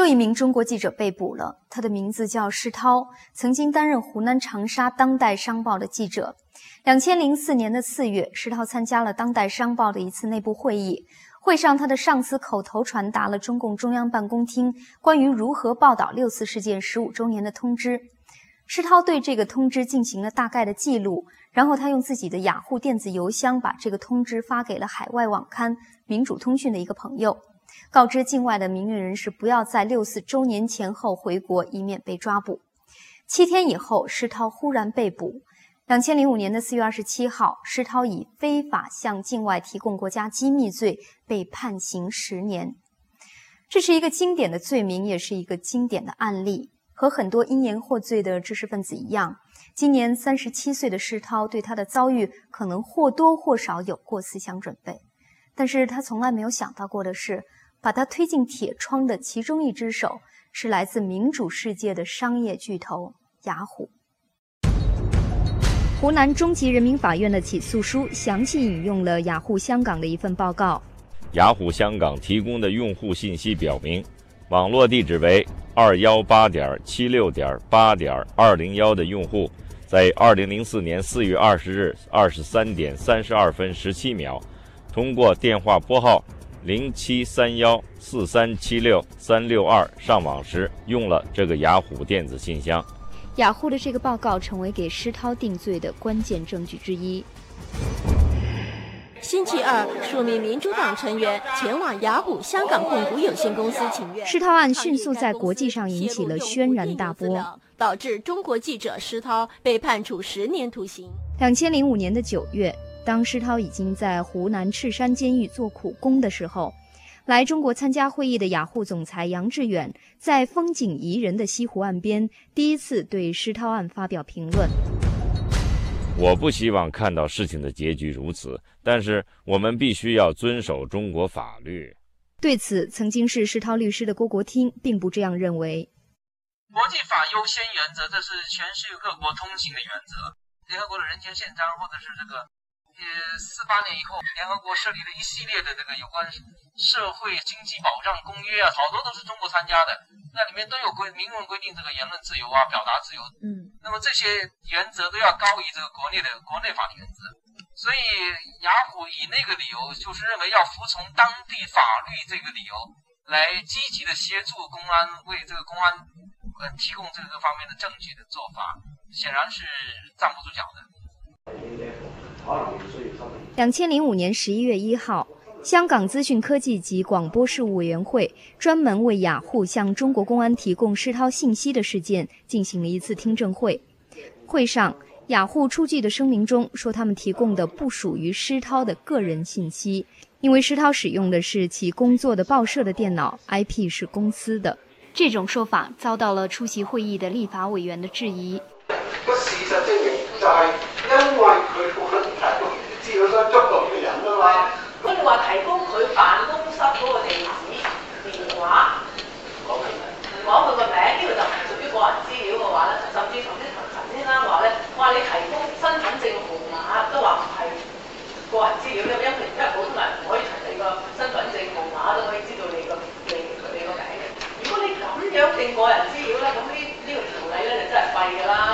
一名中国记者被捕了，他的名字叫施涛，曾经担任湖南长沙《当代商报》的记者。2004年的4月，施涛参加了《当代商报》的一次内部会议，会上他的上司口头传达了中共中央办公厅关于如何报道6·4事件15周年的通知。施涛对这个通知进行了大概的记录，然后他用自己的雅虎电子邮箱把这个通知发给了海外网刊民主通讯的一个朋友，告知境外的民运人士不要在6·4周年前后回国，以免被抓捕。7天以后，施涛忽然被捕。2005年的4月27号，施涛以非法向境外提供国家机密罪被判刑10年。这是一个经典的罪名，也是一个经典的案例。和很多因言获罪的知识分子一样，今年37岁的施涛对他的遭遇可能或多或少有过思想准备，但是他从来没有想到过的是，把他推进铁窗的其中一只手是来自民主世界的商业巨头雅虎。湖南中级人民法院的起诉书详细引用了雅虎香港的一份报告。 雅虎香港提供的用户信息表明，网络地址为218.76.8.201的用户，在2004年4月20日23点32分17秒，通过电话拨号07314376-362上网时用了这个雅虎电子信箱。 雅虎的这个报告成为给施涛定罪的关键证据之一。 星期二，数名民主党成员前往雅虎香港控股有限公司请愿。 施涛案迅速在国际上引起了轩然大波， 导致中国记者施涛被判处10年徒刑。 2005年的9月，当施涛已经在湖南赤山监狱做苦工的时候，来中国参加会议的雅虎总裁杨致远在风景宜人的西湖岸边第一次对施涛案发表评论。 我不希望看到事情的结局如此，但是我们必须要遵守中国法律。 对此，曾经是施涛律师的郭国听并不这样认为。 国际法优先原则，这是全世界各国通行的原则。联合国的人权宪章，或者是这个48年以后，联合国设立了一系列的这个有关社会经济保障公约啊，好多都是中国参加的，那里面都有明文规定这个言论自由啊、表达自由。那么这些原则都要高于这个国内法律原则。所以雅虎以那个理由，就是认为要服从当地法律这个理由，来积极的协助公安，为这个公安提供这个方面的证据的做法，显然是站不住脚的。 2005年11月1号，香港资讯科技及广播事务委员会专门为雅虎向中国公安提供施涛信息的事件进行了一次听证会。会上，雅虎出具的声明中说，他们提供的不属于施涛的个人信息，因为施涛使用的是其工作的报社的電腦 ，IP 是公司的。这種說法遭到了出席會議的立法委員的質疑。 個事實證明就係因為佢冇提供資料相中國嘅人啊嘛。 佢哋話提供佢辦公室嗰個地址、電話，唔講佢個名，呢個就唔係屬於個人資料嘅話咧，甚至頭先啦話咧，話你提供身份證號碼都話唔係個人資料，因為而家普通人唔可以提你個身份證號碼都可以知道你個名嘅。如果你咁樣定個人資料咧，咁呢個條例咧就真係廢㗎啦。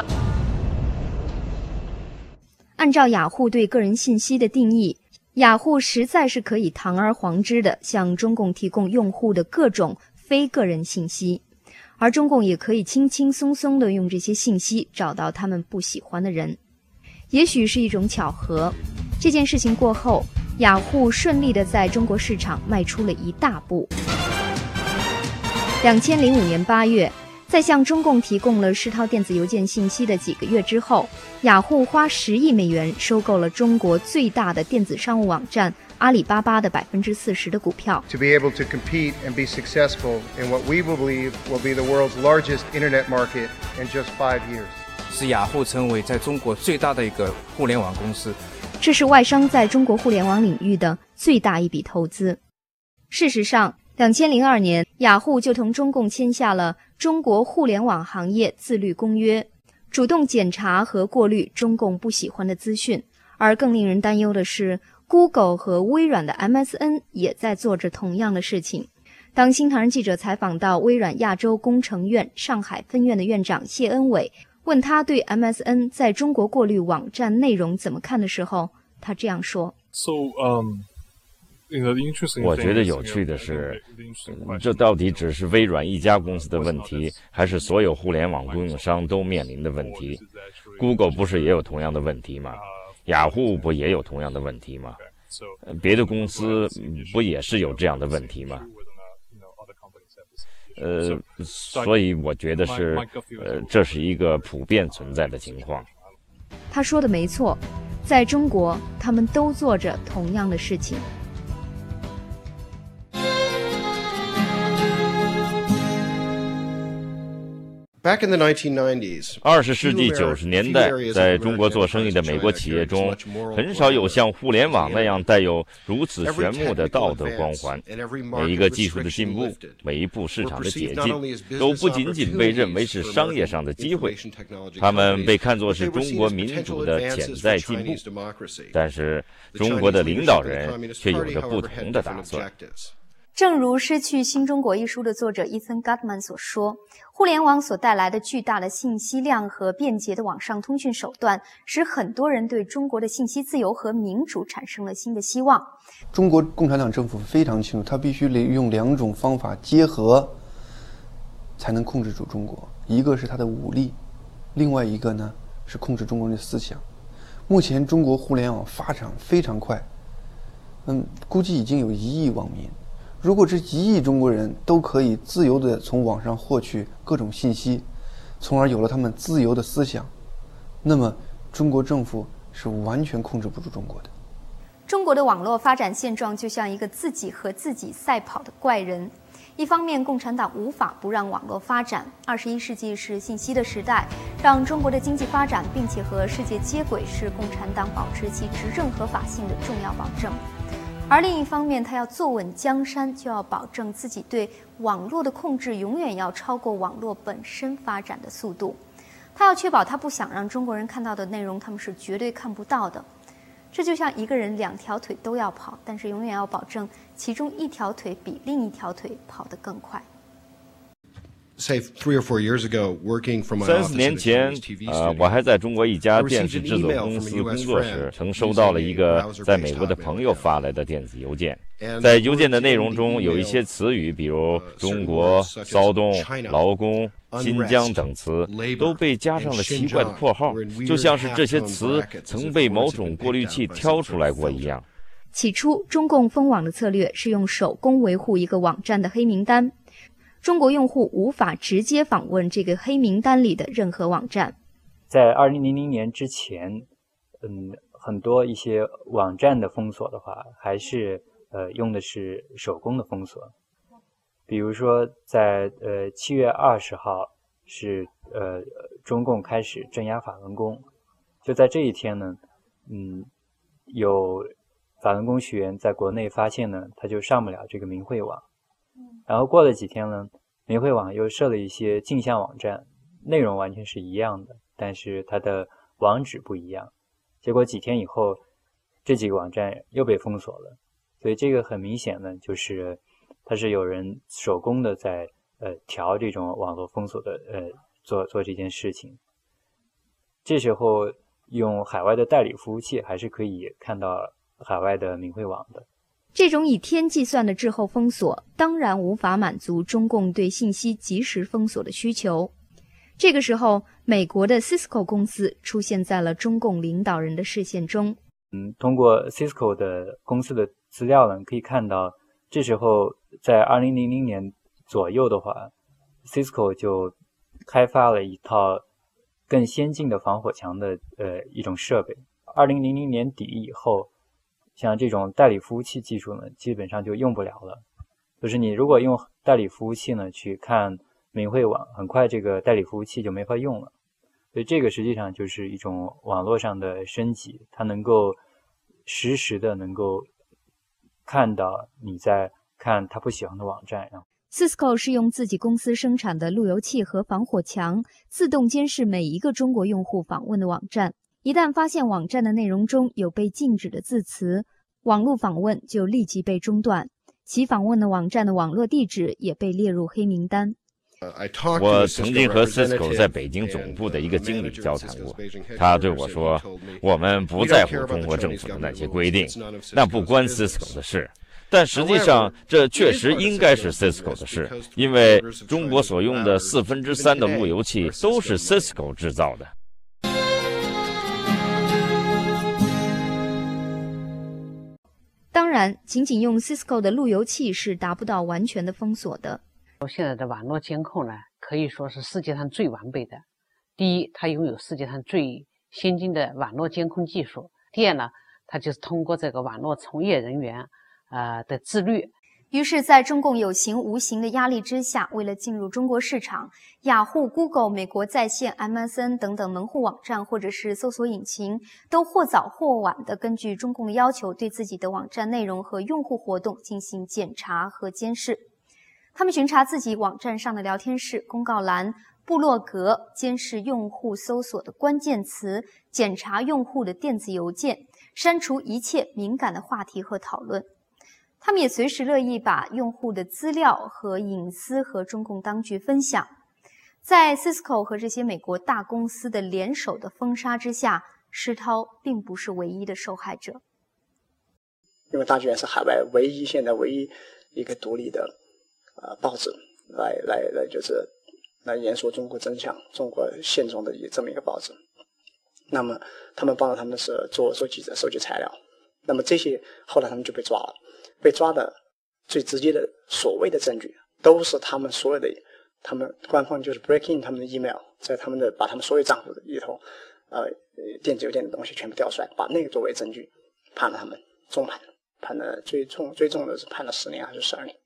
按照雅虎对个人信息的定义，雅虎实在是可以堂而皇之的向中共提供用户的各种非个人信息，而中共也可以轻轻松松的用这些信息找到他们不喜欢的人。也许是一种巧合，这件事情过后，雅虎顺利的在中国市场迈出了一大步。2005年8月，在向中共提供了施涛电子邮件信息的几个月之后，雅虎花10亿美元收购了中国最大的电子商务网站阿里巴巴的40%的股票。 To be able to compete and be successful in what we believe will be the world's largest internet market in just 5 years， 使雅虎成为在中国最大的一个互联网公司。 这是外商在中国互联网领域的最大一笔投资。事实上，2002年，雅虎就同中共签下了《中国互联网行业自律公约》，主动检查和过滤中共不喜欢的资讯。而更令人担忧的是，Google 和微软的 MSN 也在做着同样的事情。 当新唐人记者采访到微软亚洲工程院上海分院的院长谢恩伟，问他对 MSN 在中国过滤网站内容怎么看的时候，他这样说。 我觉得有趣的是，这到底只是微软一家公司的问题，还是所有互联网供应商都面临的问题？ Google 不是也有同样的问题吗？雅虎不也有同样的问题吗？别的公司不也是有这样的问题吗？所以我觉得这是一个普遍存在的情况。 他说的没错，在中国，他们都做着同样的事情。 Back in the 1990s, 20世纪90年代，在中国做生意的美国企业中，很少有像互联网那样带有如此炫目的道德光环。每一个技术的进步，每一步市场的解禁，都不仅仅被认为是商业上的机会，他们被看作是中国民主的潜在进步。但是，中国的领导人却有着不同的打算。 正如《失去新中国》一书的作者伊森·戈特曼所说，互联网所带来的巨大的信息量和便捷的网上通讯手段，使很多人对中国的信息自由和民主产生了新的希望。 中国共产党政府非常清楚，他必须用2种方法结合，才能控制住中国。一个是他的武力，另外一个呢是控制中国人的思想。目前中国互联网发展非常快，估计已经有1亿网民。如果这1亿中国人都可以自由地从网上获取各种信息，从而有了他们自由的思想，那么中国政府是完全控制不住中国的。 中国的网络发展现状就像一个自己和自己赛跑的怪人。一方面，共产党无法不让网络发展，21世纪是信息的时代，让中国的经济发展并且和世界接轨是共产党保持其执政合法性的重要保证。而另一方面，他要坐稳江山，就要保证自己对网络的控制永远要超过网络本身发展的速度。他要确保他不想让中国人看到的内容，他们是绝对看不到的。这就像一个人2条腿都要跑，但是永远要保证其中1条腿比另1条腿跑得更快。 30年前，我还在中国一家电视制作公司工作时，曾收到了一个在美国的朋友发来的电子邮件。在邮件的内容中有一些词语，比如中国、骚动、劳工、新疆等词，都被加上了奇怪的括号，就像是这些词曾被某种过滤器挑出来过一样。 起初，中共封网的策略是用手工维护一个网站的黑名单。中国用户无法直接访问这个黑名单里的任何网站。 在2000年之前，很多一些网站的封锁的话，还是用的是手工的封锁。比如说，在7月20号是中共开始镇压法轮功，就在这一天呢，有法轮功学员在国内发现呢，他就上不了这个明慧网。然后过了几天呢，明慧网又设了一些镜像网站，内容完全是一样的，但是它的网址不一样。结果几天以后，这几个网站又被封锁了。所以这个很明显呢，就是它是有人手工的在调这种网络封锁的做这件事情。这时候用海外的代理服务器还是可以看到海外的明慧网的。 这种以天计算的滞后封锁当然无法满足中共对信息及时封锁的需求。这个时候，美国的 Cisco 公司出现在了中共领导人的视线中。 通过 Cisco 的公司的资料呢，可以看到，这时候在2000年左右的话 ，Cisco 就开发了一套更先进的防火墙的一种设备。2000年底以后，像这种代理服务器技术呢，基本上就用不了了。就是你如果用代理服务器呢去看明慧网，很快这个代理服务器就没法用了。所以这个实际上就是一种网络上的升级，它能够实时的能够看到你在看他不喜欢的网站。 Cisco 是用自己公司生产的路由器和防火墙，自动监视每一个中国用户访问的网站。一旦发现网站的内容中有被禁止的字词，网络访问就立即被中断。 其访问的网站的网络地址也被列入黑名单。 我曾经和 Cisco 在北京总部的一个经理交谈过，他对我说，我们不在乎中国政府的那些规定，那不关 Cisco 的事。但实际上，这确实应该是 Cisco 的事，因为中国所用的3/4的路由器都是 Cisco 制造的。 当然，仅仅用 Cisco 的路由器是达不到完全的封锁的。 现在的网络监控呢，可以说是世界上最完备的。第一，它拥有世界上最先进的网络监控技术；第二呢，它就是通过这个网络从业人员的自律。 于是，在中共有形无形的压力之下，为了进入中国市场，雅虎、Google、美国在线、MSN 等等门户网站或者是搜索引擎，都或早或晚地根据中共的要求，对自己的网站内容和用户活动进行检查和监视。他们巡查自己网站上的聊天室、公告栏、部落格，监视用户搜索的关键词，检查用户的电子邮件，删除一切敏感的话题和讨论。他们也随时乐意把用户的资料和隐私和中共当局分享。在 Cisco 和这些美国大公司的联手的封杀之下，施涛并不是唯一的受害者。 因为大剧院是海外现在唯一一个独立的报纸来就是来言说中国真相、中国现状的这么一个报纸。那么他们帮着他们是做记者收集材料，那么这些后来他们就被抓了。被抓的最直接的所谓的证据，都是他们所有的，他们官方就是 break in 他们的 email， 在他们的把他们所有账户里头，电子邮件的东西全部调出来，把那个作为证据，判了他们重判，判了最重的是判了10年还是12年。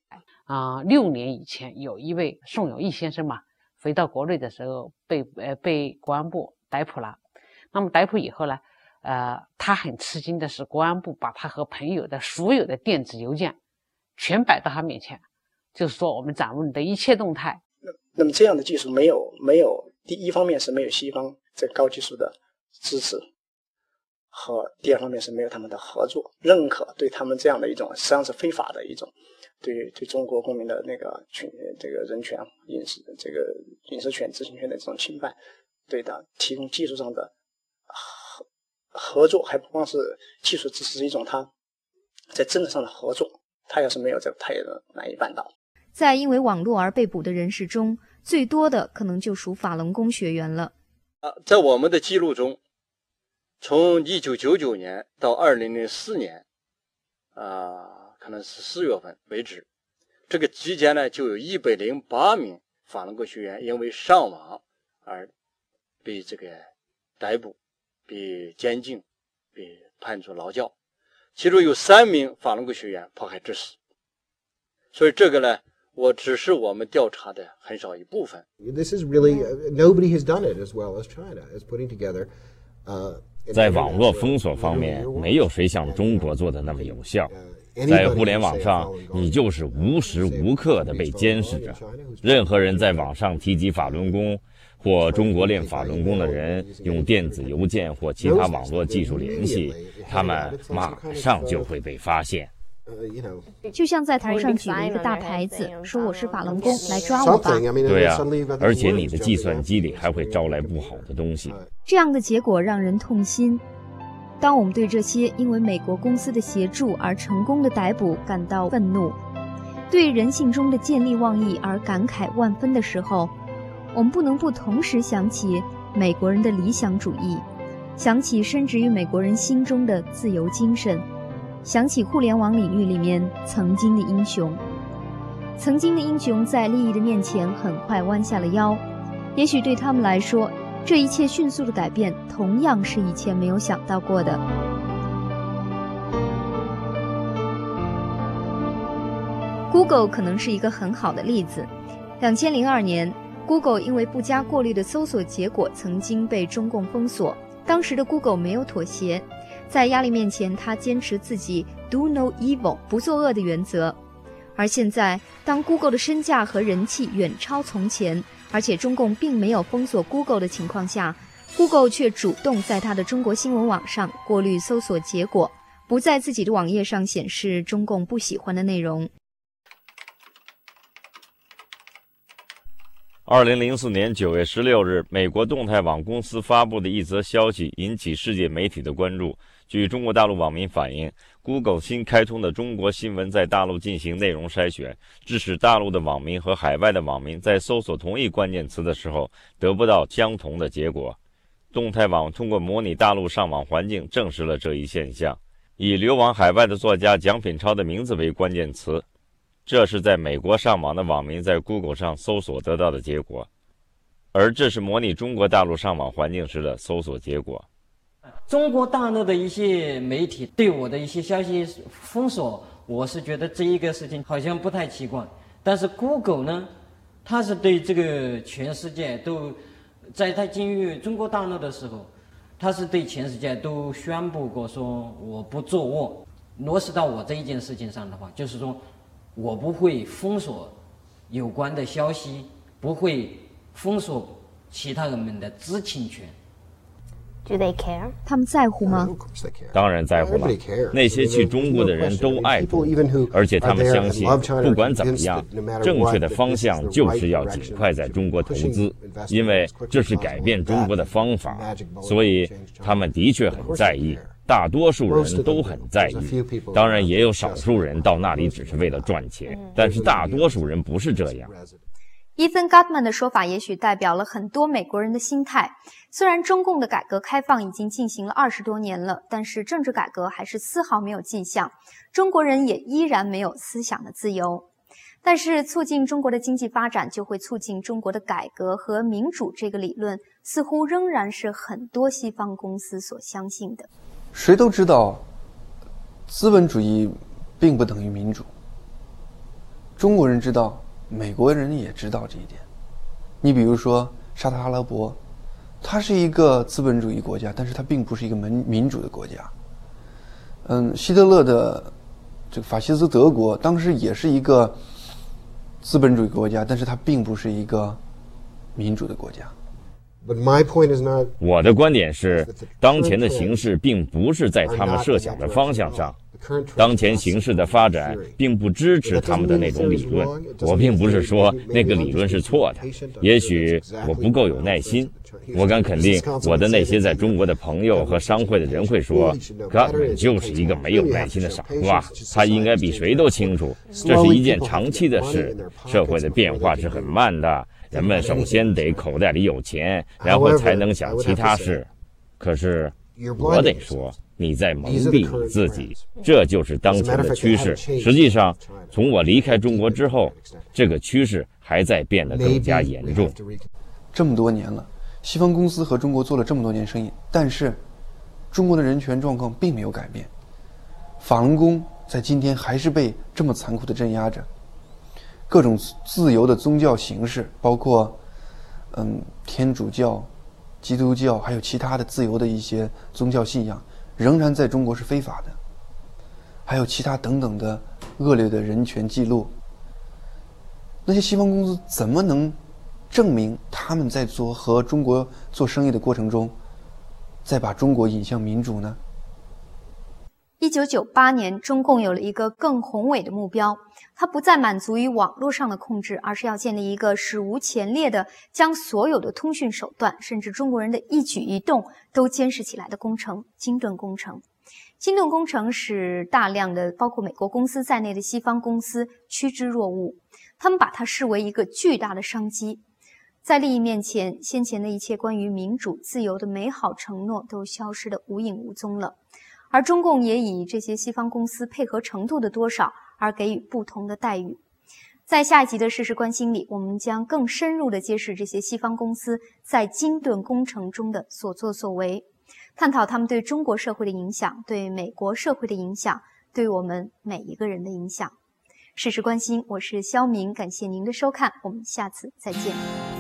6年以前，有一位宋有义先生嘛，回到国内的时候被国安部逮捕了。那么逮捕以后呢？他很吃惊的是，国安部把他和朋友的所有的电子邮件全摆到他面前，就是说我们掌握你的一切动态。 那么这样的技术没有，第一方面是没有西方这高技术的支持，和第二方面是没有他们的合作认可，对他们这样的一种实际上是非法的一种对中国公民的那个这个人权、隐私权、知情权的这种侵犯，对的提供技术上的合作，还不光是技术支持，一种他在政治上的合作，他要是没有这个，他也难以办到。 在因为网络而被捕的人士中，最多的可能就属法轮功学员了。 在我们的记录中，从1999年到2004年，可能是4月份为止，这个期间呢，就有108名法轮功学员因为上网而被这个逮捕。被监禁，被判处劳教，其中有3名法轮功学员迫害致死。所以这个呢，只是我们调查的很少一部分。 This is really nobody has done it as well as China is putting together. 在网络封锁方面，没有谁像中国做的那么有效。在互联网上，你就是无时无刻的被监视着。任何人在网上提及法轮功或中国练法轮功的人，用电子邮件或其他网络技术联系，他们马上就会被发现。 就像在头上举了一个大牌子，说我是法轮功，来抓我吧。 对啊，而且你的计算机里还会招来不好的东西。 这样的结果让人痛心。当我们对这些因为美国公司的协助而成功的逮捕感到愤怒，对人性中的见利忘义而感慨万分的时候，我们不能不同时想起美国人的理想主义，想起深植于美国人心中的自由精神，想起互联网领域里面曾经的英雄。曾经的英雄在利益的面前很快弯下了腰，也许对他们来说，这一切迅速的改变同样是以前没有想到过的。Google 可能是一个很好的例子。2002年，Google 因为不加过滤的搜索结果曾经被中共封锁。当时的 Google 没有妥协，在压力面前，他坚持自己 do no evil 不作恶的原则。而现在，当 Google 的身价和人气远超从前，而且中共并没有封锁 Google 的情况下， Google 却主动在它的中国新闻网上过滤搜索结果，不在自己的网页上显示中共不喜欢的内容。 2004年9月16日，美国动态网公司发布的一则消息引起世界媒体的关注。据中国大陆网民反映， Google 新开通的中国新闻在大陆进行内容筛选，致使大陆的网民和海外的网民在搜索同一关键词的时候得不到相同的结果。动态网通过模拟大陆上网环境证实了这一现象。以流亡海外的作家蒋品超的名字为关键词，这是在美国上网的网民在 Google 上搜索得到的结果，而这是模拟中国大陆上网环境时的搜索结果。 中国大陆的一些媒体对我的一些消息封锁，我是觉得这一个事情好像不太奇怪。但是 Google 呢，它是对这个全世界都，在它进入中国大陆的时候，它是对全世界都宣布过说我不做卧。落实到我这一件事情上的话，就是说我不会封锁有关的消息，不会封锁其他人们的知情权。 Do they care？ 他们在乎吗？ 当然在乎了。那些去中国的人都爱中国，而且他们相信，不管怎么样，正确的方向就是要尽快在中国投资，因为这是改变中国的方法。所以他们的确很在意，大多数人都很在意。当然，也有少数人到那里只是为了赚钱，但是大多数人不是这样。 Ethan Gutman 的说法也许代表了很多美国人的心态。虽然中共的改革开放已经进行了20多年了，但是政治改革还是丝毫没有迹象，中国人也依然没有思想的自由。但是促进中国的经济发展，就会促进中国的改革和民主这个理论，似乎仍然是很多西方公司所相信的。 谁都知道，资本主义并不等于民主。中国人知道。 美国人也知道这一点。你比如说沙特阿拉伯，它是一个资本主义国家，但是它并不是一个民主的国家。希特勒的这个法西斯德国当时也是一个资本主义国家，但是它并不是一个民主的国家。 我的观点是，当前的形势并不是在他们设想的方向上。 当前形势的发展并不支持他们的那种理论。我并不是说那个理论是错的，也许我不够有耐心。我敢肯定，我的那些在中国的朋友和商会的人会说 ，Gutman 就是一个没有耐心的傻瓜，他应该比谁都清楚，这是一件长期的事。社会的变化是很慢的，人们首先得口袋里有钱，然后才能想其他事。可是我得说。 你在蒙蔽你自己，这就是当前的趋势。实际上，从我离开中国之后，这个趋势还在变得更加严重。 这么多年了，西方公司和中国做了这么多年生意，但是中国的人权状况并没有改变。法轮功在今天还是被这么残酷地镇压着。各种自由的宗教形式，包括天主教、基督教，还有其他的自由的一些宗教信仰。 仍然在中国是非法的，还有其他等等的恶劣的人权记录。那些西方公司怎么能证明他们在和中国做生意的过程中，再把中国引向民主呢 ？1998年，中共有了一个更宏伟的目标，它不再满足于网络上的控制，而是要建立一个史无前例的将所有的通讯手段，甚至中国人的一举一动都监视起来的工程——金盾工程。金盾工程使大量的包括美国公司在内的西方公司趋之若鹜，他们把它视为一个巨大的商机。在利益面前，先前的一切关于民主、自由的美好承诺都消失得无影无踪了。 而中共也以这些西方公司配合程度的多少而给予不同的待遇。在下一集的事实关心里，我们将更深入地揭示这些西方公司在金盾工程中的所作所为，探讨他们对中国社会的影响、对美国社会的影响、对我们每一个人的影响。事实关心，我是肖明，感谢您的收看，我们下次再见。